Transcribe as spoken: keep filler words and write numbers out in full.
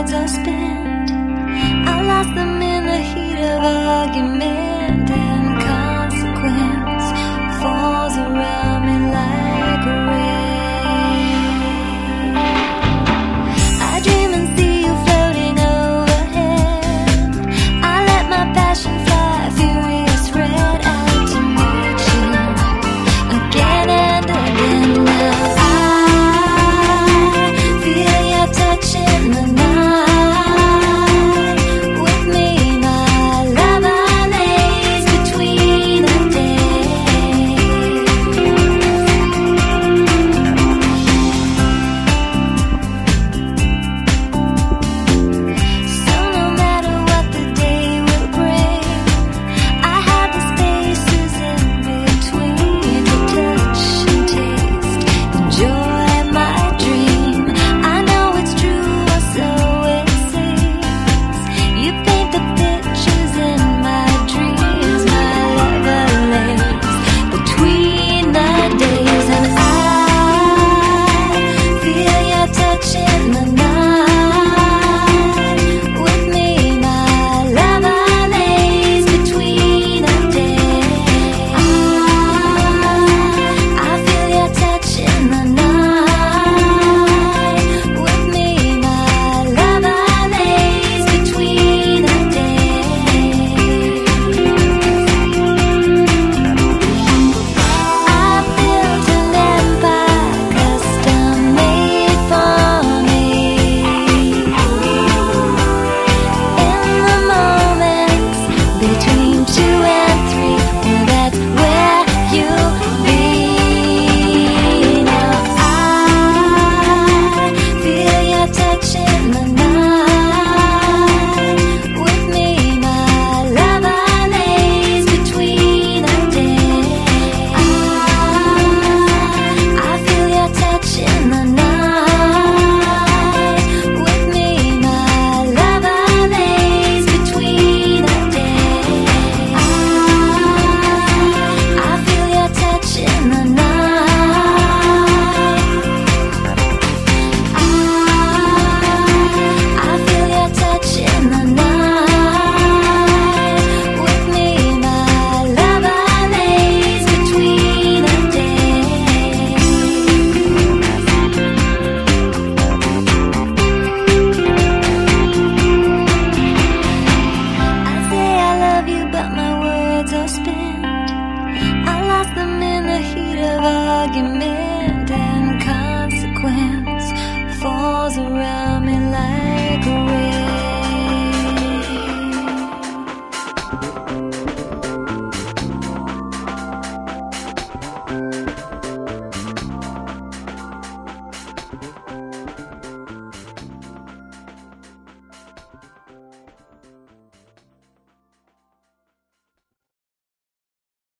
words are spent. I lost them in the heat of argument, and consequence falls around me like rain. I dream and see you floating overhead. I let my passion fly, furious red, out to meet you again and again. Now I feel your touch in the night. With me, my lover lays between the days. So no matter what the day will bring, I have the spaces in between to touch and taste, enjoy my dream. I know it's true, or so it seems. You paint the pictures in my dreams. My lover lays between the days, and I feel your touch in the night. With me, my lover lays between the days. I feel your touch in the night. With me, my lover lays between the days. I built an empire custom made for me. In the moments between two and three, well, that's where you'll be. Now I feel your touch in the night. With me, my lover lays between the days. I feel your touch in the night. With me, my lover lays between the days. I feel your touch in the night. I feel your touch in the night. With me, my lover lays between the days. I say I love you, but my words are spent. I lost them in the heat of argument, and consequence falls around me like rain.